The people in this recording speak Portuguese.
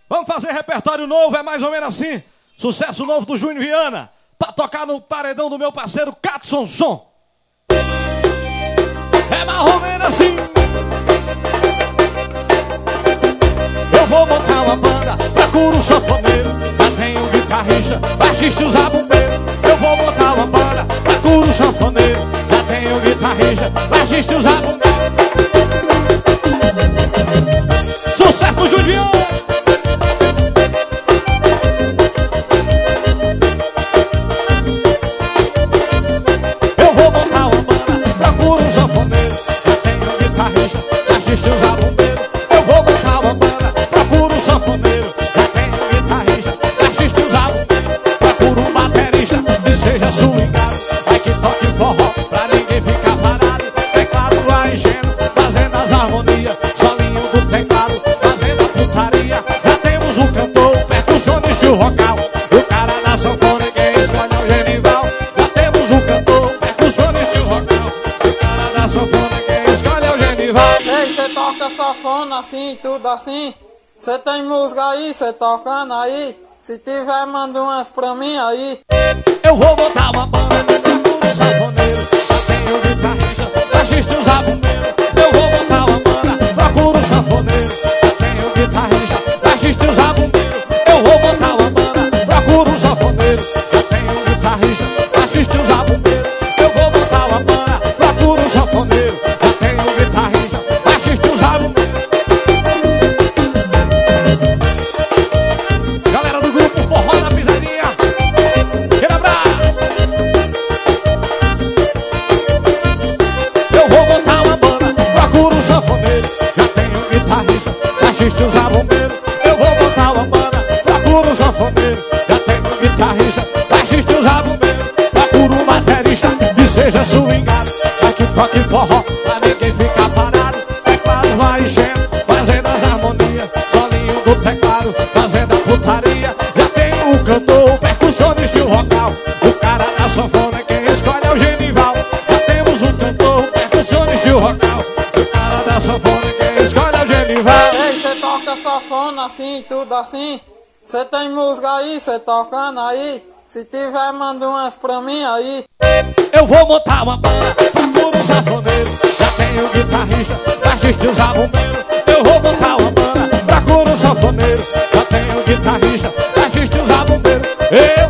Vamos fazer repertório novo, é mais ou menos assim. Sucesso novo do Júnior Viana, pra tocar no paredão do meu parceiro Catson Som. É mais ou menos assim. Eu vou montar uma banda, procuro um sanfoneiro. Já tenho guitarrista, baixista e os abombeiros. Eu vou montar uma banda, procuro um sanfoneiro. Já tenho guitarrista, baixista e os abombeiros. Sucesso do Júnior Viana. Eu vou montar uma banda, procuro um sanfoneiro. Já tenho guitarrista, baixista e os abombeiros. Eu vou montar uma banda, procuro um sanfoneiro. Já tenho guitarrista, baixista e os abombeiros. Procuro um baterista que seja swingado, vai que toque forró pra ninguém ficar parado. Teclado lá enchendo, fazendo as harmonias. Solinho do teclado, fazendo a putaria. Já temos um cantor, percussionista e o vocal. O cara da sanfona quem escolhe é o Genival. Já temos um cantor, percussionista e o vocal. O cara da sanfona quem escolhe é o Genival. Ei, cê toca sanfona assim, tudo assim? Cê tem música aí, cê tocando aí? Se tiver, manda umas pra mim aí. Eu vou montar uma banda, procuro um sanfoneiro. Já tenho guitarrista, baixista e os abombeiros. Eu vou montar uma banda, procuro um sanfoneiro. Já tenho guitarrista, baixista e os abombeiros. Eu vou montar uma banda, procuro um sanfoneiro. Já tenho guitarrista, baixista e os abombeiros. Eu vou montar uma banda, procuro um sanfoneiro. Já tenho guitarrista, baixista e os abombeiros. Galera do grupo Forró da Pisadinha, aquele abraço. Eu vou montar uma banda, procuro um sanfoneiro. Já tenho guitarrista, baixista e os abombeiros. Eu vou montar uma banda, procuro um sanfoneiro. Já tenho guitarrista, baixista e os abombeiros. Procuro um baterista que seja swingado, vai que toque forró pra ninguém ficar parado. Teclado vai enchendo, fazendo as harmonias. Solinho do teclado, fazendo a putaria. Já tenho um cantor, o percussionista e o vocal. O cara da sanfona quem escolhe é o Genival. Já temos um cantor, o percussionista e o vocal. O cara da sanfona quem escolhe é o Genival. Ei, cê toca sanfona assim, tudo assim? Cê tem música aí, cê tocando aí? Se tiver, manda umas pra mim aí. Eu vou montar uma banda, procuro um sanfoneiro. Já tenho guitarrista, baixista e os abombeiros. Eu vou montar uma banda, procuro um sanfoneiro. Já tenho guitarrista, baixista e os abombeiros. Eu